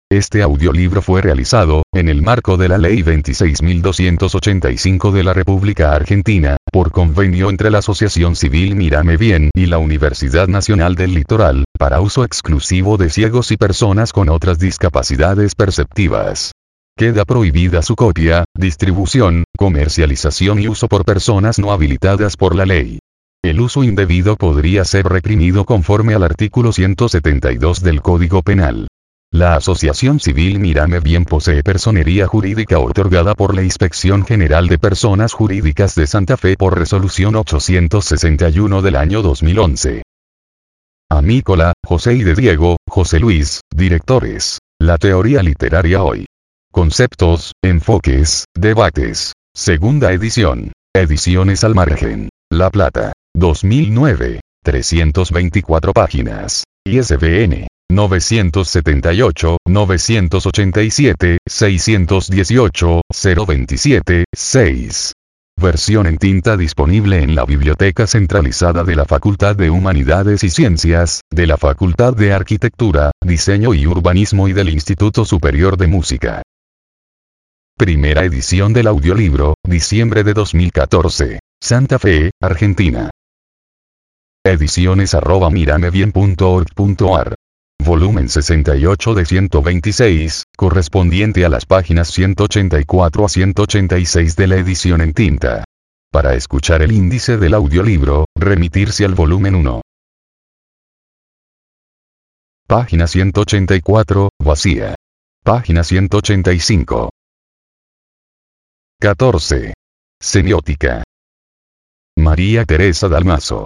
Este audiolibro fue realizado, en el marco de la Ley 26.285 de la República Argentina, por convenio entre la Asociación Civil Mírame Bien y la Universidad Nacional del Litoral, para uso exclusivo de ciegos y personas con otras discapacidades perceptivas. Queda prohibida su copia, distribución, comercialización y uso por personas no habilitadas por la ley. El uso indebido podría ser reprimido conforme al artículo 172 del Código Penal. La Asociación Civil Mírame Bien posee personería jurídica otorgada por la Inspección General de Personas Jurídicas de Santa Fe por resolución 861 del año 2011. Amícola, José y de Diego, José Luis, directores. La teoría literaria hoy. Conceptos, enfoques, debates. Segunda edición. Ediciones al margen. La Plata. 2009. 324 páginas. ISBN. 978, 987, 618, 027, 6. Versión en tinta disponible en la Biblioteca Centralizada de la Facultad de Humanidades y Ciencias, de la Facultad de Arquitectura, Diseño y Urbanismo y del Instituto Superior de Música. Primera edición del audiolibro, diciembre de 2014. Santa Fe, Argentina. Ediciones@miramebien.org.ar. Volumen 68 de 126, correspondiente a las páginas 184 a 186 de la edición en tinta. Para escuchar el índice del audiolibro, remitirse al volumen 1. Página 184, vacía. Página 185. 14. Semiótica. María Teresa Dalmaso.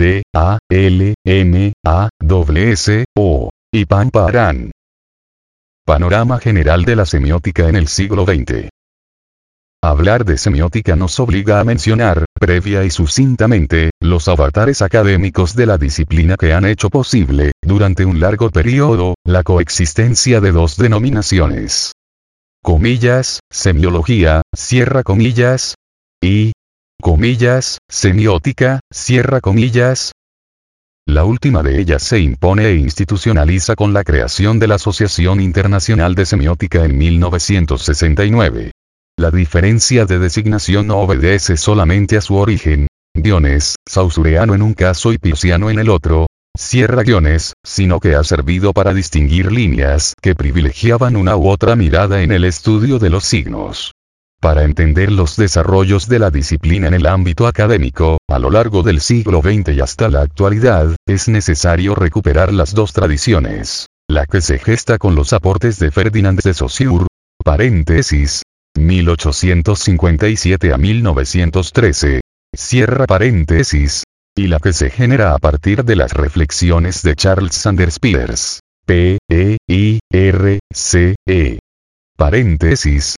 D-A-L-M-A-S-S-O. Y Pamparán. Panorama general de la semiótica en el siglo XX. Hablar de semiótica nos obliga a mencionar, previa y sucintamente, los avatares académicos de la disciplina que han hecho posible, durante un largo periodo, la coexistencia de dos denominaciones. Comillas, semiología, cierra comillas, y, comillas, semiótica, cierra comillas. La última de ellas se impone e institucionaliza con la creación de la Asociación Internacional de Semiótica en 1969. La diferencia de designación no obedece solamente a su origen, guiones, saussuriano en un caso y pisciano en el otro, cierra guiones, sino que ha servido para distinguir líneas que privilegiaban una u otra mirada en el estudio de los signos. Para entender los desarrollos de la disciplina en el ámbito académico, a lo largo del siglo XX y hasta la actualidad, es necesario recuperar las dos tradiciones. La que se gesta con los aportes de Ferdinand de Saussure, paréntesis, 1857 a 1913, cierra paréntesis, y la que se genera a partir de las reflexiones de Charles Sanders Peirce, P-E-I-R-C-E, paréntesis,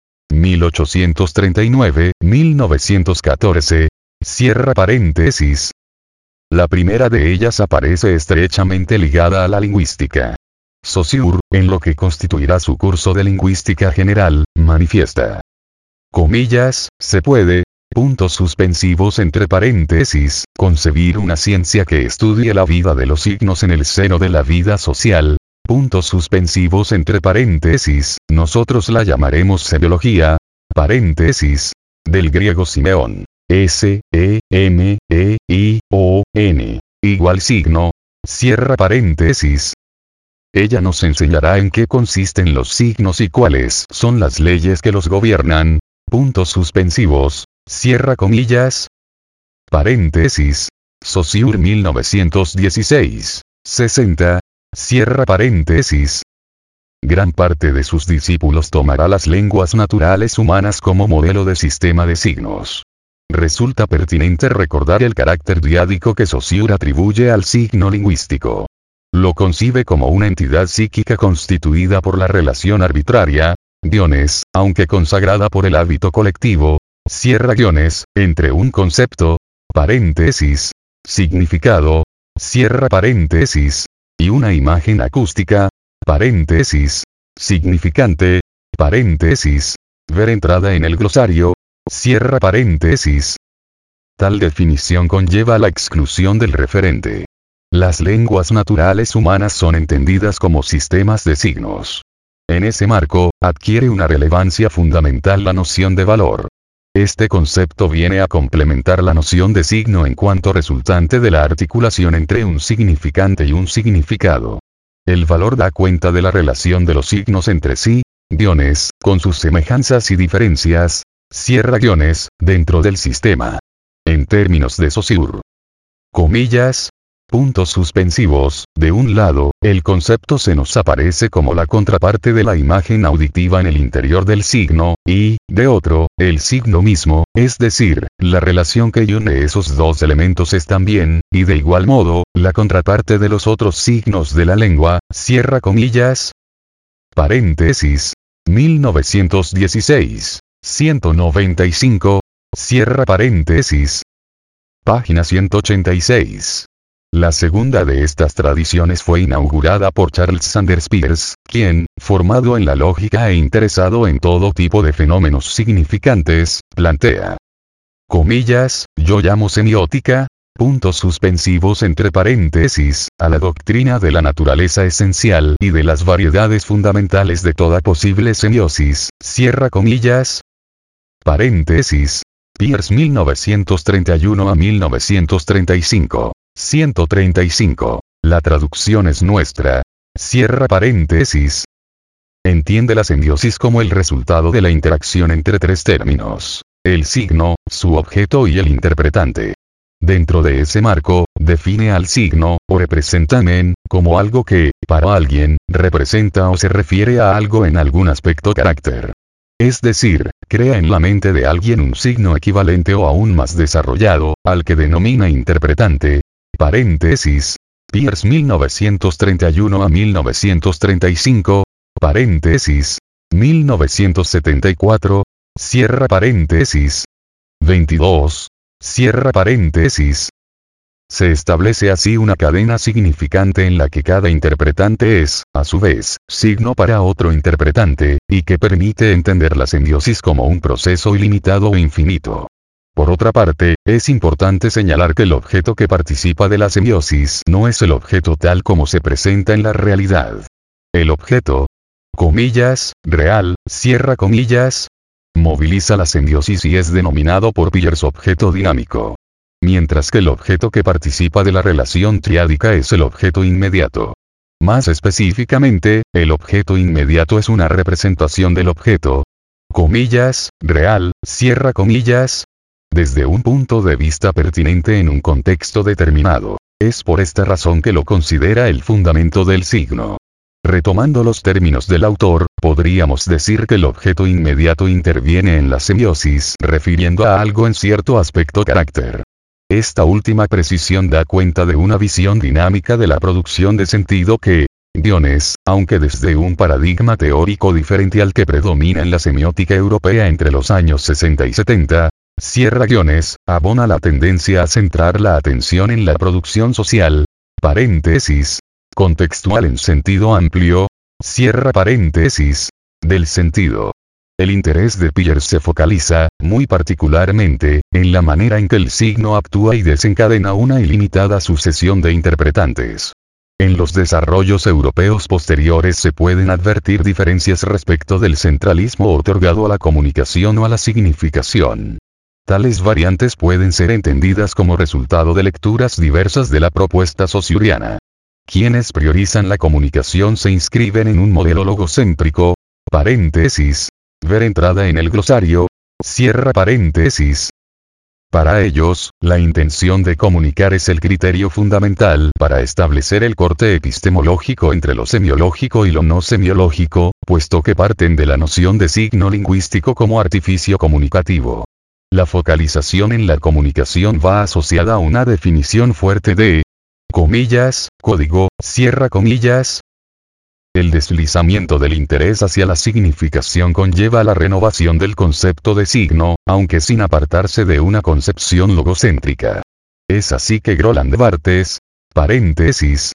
1839-1914, cierra paréntesis. La primera de ellas aparece estrechamente ligada a la lingüística. Saussure, en lo que constituirá su curso de lingüística general, manifiesta. Comillas, se puede, puntos suspensivos entre paréntesis, concebir una ciencia que estudie la vida de los signos en el seno de la vida social. Puntos suspensivos entre paréntesis, nosotros la llamaremos semiología, paréntesis, del griego simeón, S-E-M-E-I-O-N, igual signo, cierra paréntesis. Ella nos enseñará en qué consisten los signos y cuáles son las leyes que los gobiernan, puntos suspensivos, cierra comillas, paréntesis, Saussure 1916, 60, cierra paréntesis. Gran parte de sus discípulos tomará las lenguas naturales humanas como modelo de sistema de signos. Resulta pertinente recordar el carácter diádico que Saussure atribuye al signo lingüístico. Lo concibe como una entidad psíquica constituida por la relación arbitraria, guiones, aunque consagrada por el hábito colectivo, cierra guiones, entre un concepto, paréntesis, significado, cierra paréntesis, y una imagen acústica, paréntesis, significante, paréntesis, ver entrada en el glosario, cierra paréntesis. Tal definición conlleva la exclusión del referente. Las lenguas naturales humanas son entendidas como sistemas de signos. En ese marco, adquiere una relevancia fundamental la noción de valor. Este concepto viene a complementar la noción de signo en cuanto resultante de la articulación entre un significante y un significado. El valor da cuenta de la relación de los signos entre sí, guiones, con sus semejanzas y diferencias, cierra guiones, dentro del sistema. En términos de Saussure. Comillas. Puntos suspensivos, de un lado, el concepto se nos aparece como la contraparte de la imagen auditiva en el interior del signo, y, de otro, el signo mismo, es decir, la relación que une esos dos elementos es también, y de igual modo, la contraparte de los otros signos de la lengua, cierra comillas. Paréntesis. 1916. 195. Cierra paréntesis. Página 186. La segunda de estas tradiciones fue inaugurada por Charles Sanders Peirce, quien, formado en la lógica e interesado en todo tipo de fenómenos significantes, plantea. Comillas, yo llamo semiótica, puntos suspensivos entre paréntesis, a la doctrina de la naturaleza esencial y de las variedades fundamentales de toda posible semiosis, cierra comillas. Paréntesis. Peirce 1931 a 1935. 135. La traducción es nuestra. Cierra paréntesis. Entiende la sembiosis como el resultado de la interacción entre tres términos: el signo, su objeto y el interpretante. Dentro de ese marco, define al signo, o representamen, como algo que, para alguien, representa o se refiere a algo en algún aspecto carácter. Es decir, crea en la mente de alguien un signo equivalente o aún más desarrollado, al que denomina interpretante. Paréntesis. Peirce 1931 a 1935. Paréntesis. 1974. Cierra paréntesis. 22. Cierra paréntesis. Se establece así una cadena significante en la que cada interpretante es, a su vez, signo para otro interpretante, y que permite entender la sembiosis como un proceso ilimitado o infinito. Por otra parte, es importante señalar que el objeto que participa de la sembiosis no es el objeto tal como se presenta en la realidad. El objeto, comillas, real, cierra comillas, moviliza la sembiosis y es denominado por Peirce objeto dinámico. Mientras que el objeto que participa de la relación triádica es el objeto inmediato. Más específicamente, el objeto inmediato es una representación del objeto, comillas, real, cierra comillas, desde un punto de vista pertinente en un contexto determinado. Es por esta razón que lo considera el fundamento del signo. Retomando los términos del autor, podríamos decir que el objeto inmediato interviene en la sembiosis refiriendo a algo en cierto aspecto carácter. Esta última precisión da cuenta de una visión dinámica de la producción de sentido que, guiones, aunque desde un paradigma teórico diferente al que predomina en la semiótica europea entre los años 60 y 70, cierra guiones, abona la tendencia a centrar la atención en la producción social, paréntesis, contextual en sentido amplio, cierra paréntesis, del sentido. El interés de Peirce se focaliza, muy particularmente, en la manera en que el signo actúa y desencadena una ilimitada sucesión de interpretantes. En los desarrollos europeos posteriores se pueden advertir diferencias respecto del centralismo otorgado a la comunicación o a la significación. Tales variantes pueden ser entendidas como resultado de lecturas diversas de la propuesta saussuriana. Quienes priorizan la comunicación se inscriben en un modelo logocéntrico, paréntesis, ver entrada en el glosario, cierra paréntesis. Para ellos, la intención de comunicar es el criterio fundamental para establecer el corte epistemológico entre lo semiológico y lo no semiológico, puesto que parten de la noción de signo lingüístico como artificio comunicativo. La focalización en la comunicación va asociada a una definición fuerte de, comillas, código, cierra comillas. El deslizamiento del interés hacia la significación conlleva la renovación del concepto de signo, aunque sin apartarse de una concepción logocéntrica. Es así que Roland Barthes, paréntesis,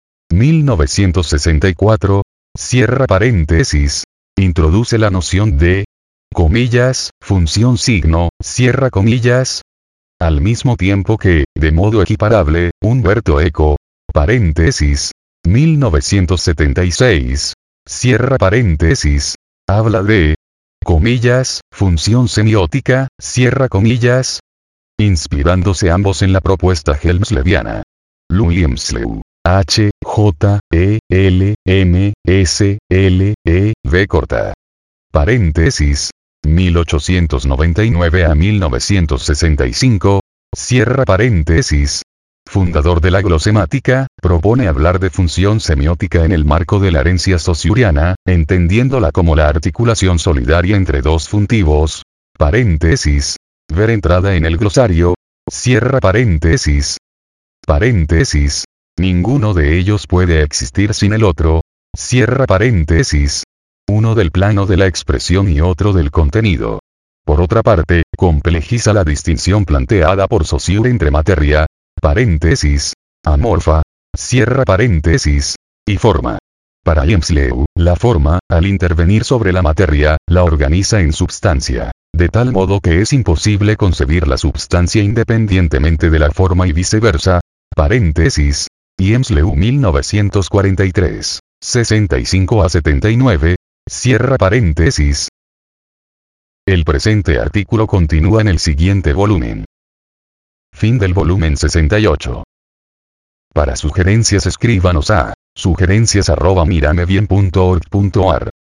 1964, cierra paréntesis, introduce la noción de, comillas, función signo, cierra comillas, al mismo tiempo que, de modo equiparable, Umberto Eco, paréntesis, 1976, cierra paréntesis, habla de, comillas, función semiótica, cierra comillas, inspirándose ambos en la propuesta helmsleviana. Hjelmslev, H, J, E, L, M, S, L, E, V corta. Paréntesis, 1899 a 1965, cierra paréntesis. Fundador de la glosemática, propone hablar de función semiótica en el marco de la herencia saussuriana, entendiéndola como la articulación solidaria entre dos funtivos. Paréntesis. Ver entrada en el glosario. Cierra paréntesis. Paréntesis. Ninguno de ellos puede existir sin el otro. Cierra paréntesis. Uno del plano de la expresión y otro del contenido. Por otra parte, complejiza la distinción planteada por Saussure entre materia, paréntesis, amorfa, cierra paréntesis, y forma. Para Hjelmslev, la forma, al intervenir sobre la materia, la organiza en substancia, de tal modo que es imposible concebir la substancia independientemente de la forma y viceversa. Paréntesis. Hjelmslev 1943, 65 a 79, cierra paréntesis. El presente artículo continúa en el siguiente volumen. Fin del volumen 68. Para sugerencias escríbanos a sugerencias@miramebien.org.ar